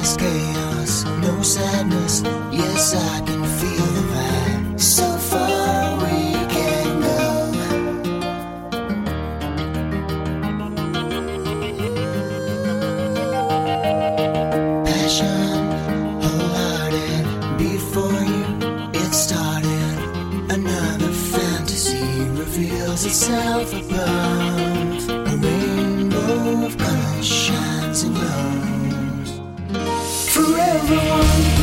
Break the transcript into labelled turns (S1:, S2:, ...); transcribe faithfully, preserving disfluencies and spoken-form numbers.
S1: chaos, no sadness. Yes, I can feel the vibe. So far we can go. Passion, wholehearted. Before you, it started. Another fantasy reveals itself above. A rainbow of colors shines and glows. For everyone